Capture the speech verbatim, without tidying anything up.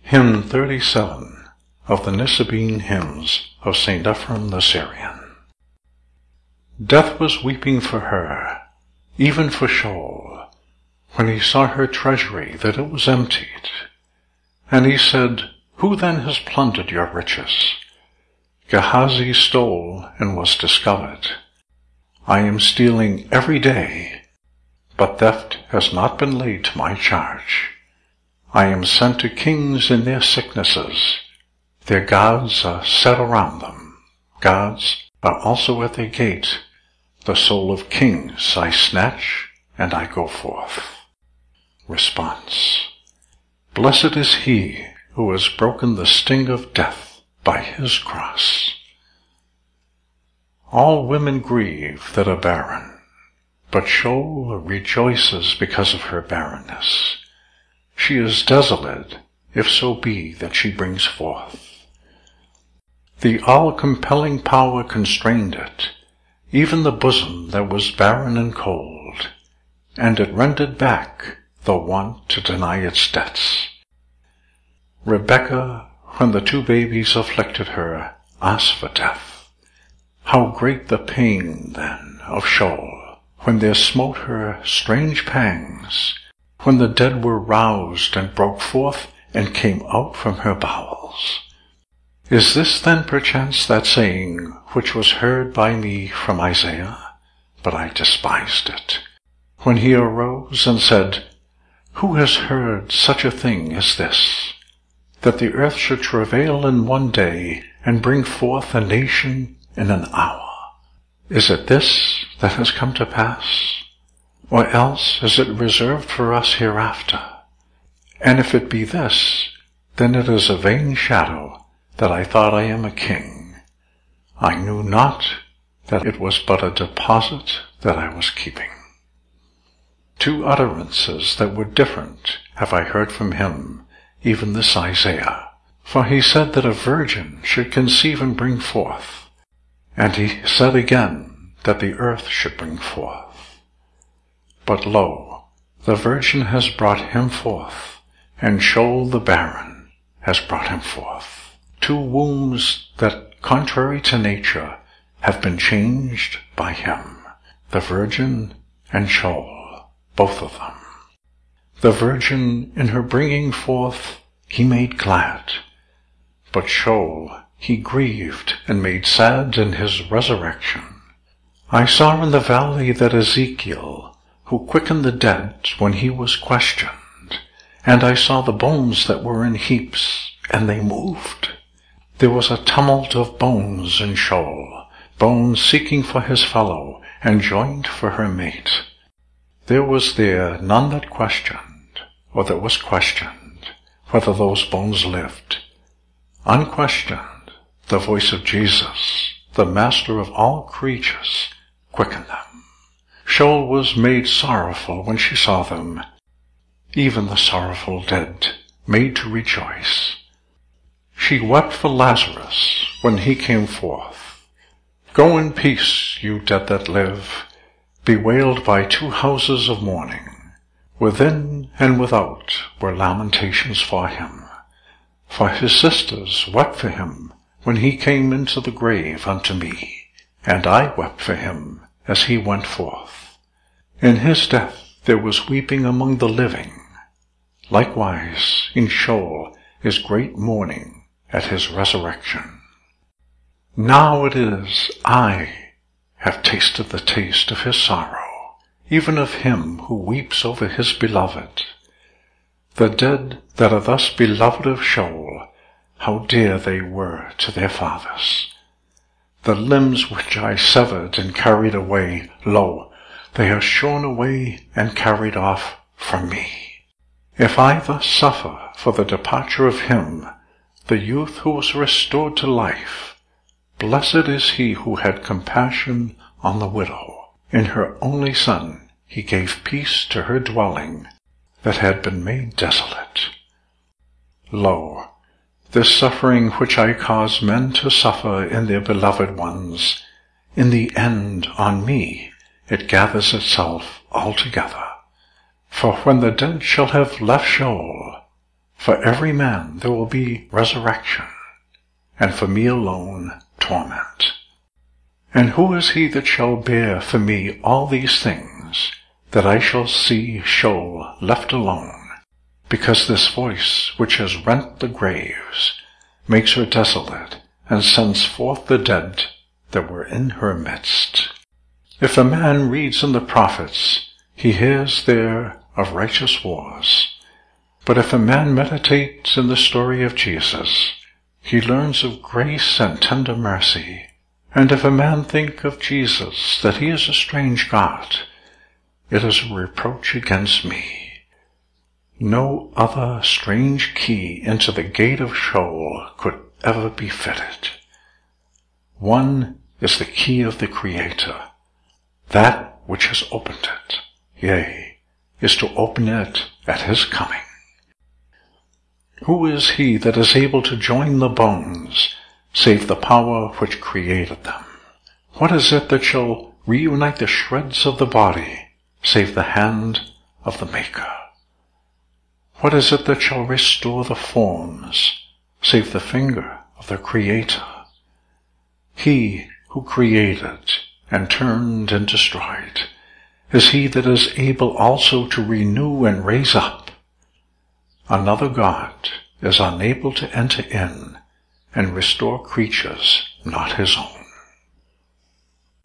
Hymn thirty-seven of the Nicene Hymns of Saint Ephrem the Syrian. Death was weeping for her, even for Sheol, when he saw her treasury that it was emptied. And he said, Who then has plundered your riches? Gehazi stole and was discovered. I am stealing every day, but theft has not been laid to my charge. I am sent to kings in their sicknesses. Their gods are set around them. Gods are also at their gate. The soul of kings I snatch, and I go forth. Response. Blessed is he who has broken the sting of death by his cross. All women grieve that are barren, but Sheol rejoices because of her barrenness. She is desolate, if so be that she brings forth. The all-compelling power constrained it, even the bosom that was barren and cold, and it rendered back the want to deny its debts. Rebekah, when the two babies afflicted her, asked for death. How great the pain, then, of Sheol, when there smote her strange pangs, when the dead were roused and broke forth and came out from her bowels. Is this then perchance that saying which was heard by me from Isaiah? But I despised it, when he arose and said, Who has heard such a thing as this, that the earth should travail in one day and bring forth a nation in an hour? Is it this that has come to pass? Or else is it reserved for us hereafter? And if it be this, then it is a vain shadow that I thought I am a king. I knew not that it was but a deposit that I was keeping. Two utterances that were different have I heard from him, even this Isaiah. For he said that a virgin should conceive and bring forth, and he said again that the earth should bring forth. But lo, the virgin has brought him forth, and Sheol the barren has brought him forth. Two wombs that, contrary to nature, have been changed by him, the virgin and Sheol, both of them. The virgin in her bringing forth he made glad, but Sheol he grieved and made sad in his resurrection. I saw in the valley that Ezekiel, who quickened the dead when he was questioned, and I saw the bones that were in heaps, and they moved. There was a tumult of bones in Sheol, bones seeking for his fellow, and joined for her mate. There was there none that questioned, or that was questioned, whether those bones lived. Unquestioned, the voice of Jesus, the Master of all creatures, quickened them. Sheol was made sorrowful when she saw them, even the sorrowful dead made to rejoice. She wept for Lazarus when he came forth. Go in peace, you dead that live, bewailed by two houses of mourning. Within and without were lamentations for him. For his sisters wept for him when he came into the grave unto me, and I wept for him as he went forth. In his death there was weeping among the living. Likewise in Sheol is great mourning at his resurrection. Now it is I have tasted the taste of his sorrow, even of him who weeps over his beloved. The dead that are thus beloved of Sheol, how dear they were to their fathers. The limbs which I severed and carried away, lo, they are shorn away and carried off from me. If I thus suffer for the departure of him, the youth who was restored to life, blessed is he who had compassion on the widow. In her only son he gave peace to her dwelling that had been made desolate. Lo, this suffering which I cause men to suffer in their beloved ones, in the end on me it gathers itself altogether. For when the dead shall have left Sheol, For every man there will be resurrection, and for me alone torment. And who is he that shall bear for me all these things, that I shall see Sheol left alone, because this voice which has rent the graves makes her desolate, and sends forth the dead that were in her midst. If a man reads in the prophets, he hears there of righteous wars. But if a man meditates in the story of Jesus, he learns of grace and tender mercy. And if a man think of Jesus that he is a strange God, it is a reproach against me. No other strange key into the gate of Sheol could ever be fitted. One is the key of the Creator, that which has opened it, yea, is to open it at his coming. Who is he that is able to join the bones, save the power which created them? What is it that shall reunite the shreds of the body, save the hand of the Maker? What is it that shall restore the forms, save the finger of the Creator? He who created and turned and destroyed is he that is able also to renew and raise up. Another God is unable to enter in and restore creatures not his own.